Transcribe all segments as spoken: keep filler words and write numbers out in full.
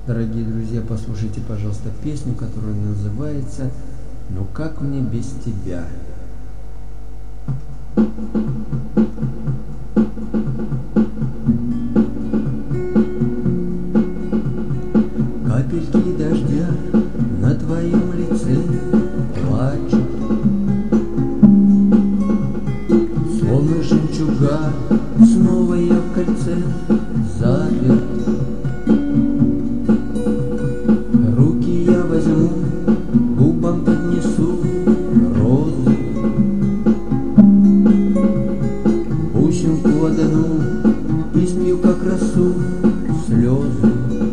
Дорогие друзья, послушайте, пожалуйста, песню, которая называется «Ну как мне без тебя?». Капельки дождя на твоем лице плачут, словно жемчуга, снова я в кольце заперт. Руки я возьму, губам поднесу розы, бусинку одну и спью, как росу, слезы.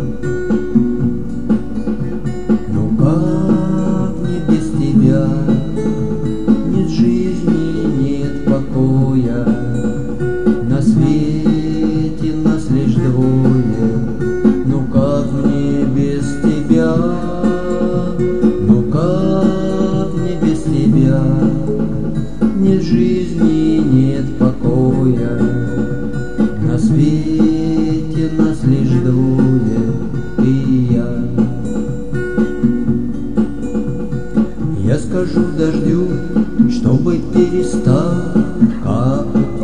Ну как мне без тебя? Нет жизни, нет покоя, на свете нас лишь двое. Ну как мне без тебя? Ну как мне без тебя? Нет жизни, нет покоя, на свете нас лишь двое, ты и я. Я скажу дождю, чтобы перестал капать,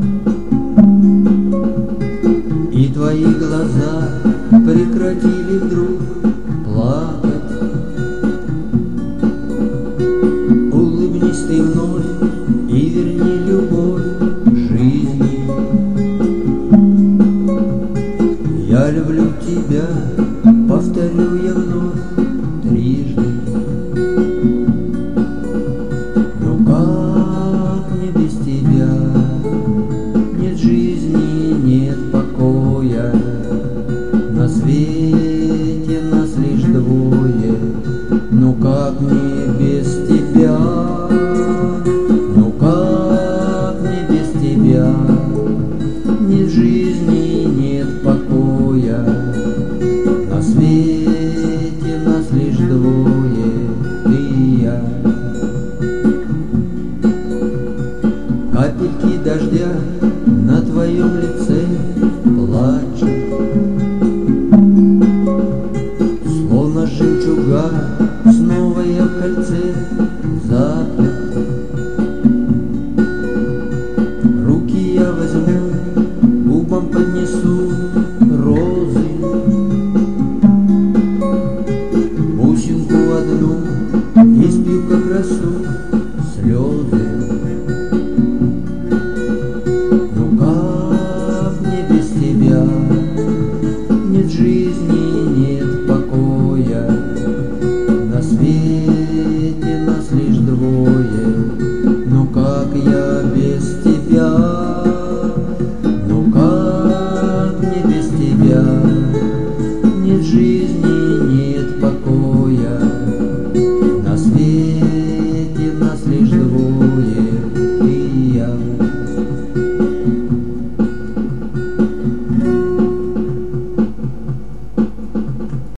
и твои глаза прекратили вдруг плакать. Улыбнись ты вновь и верни любовь жизни. Я люблю тебя, повторю я вновь трижды. Ну как мне без тебя? Нет жизни, нет покоя, на свете нас лишь двое. Ну как мне без тебя? Ну как мне без тебя? Нет жизни, нет покоя, на свете нас лишь двое, ты и я. Капельки дождя на твоем лице плачут, словно жемчуга, снова я в кольце заперт. Руки я возьму, губам поднесу розы, бусинку одну и спью, как росу, слезы. Ну как мне без тебя? Нет жизни, нет покоя, на свете нас лишь двое. Ну как я без тебя? Ну как мне без тебя? Нет жизни.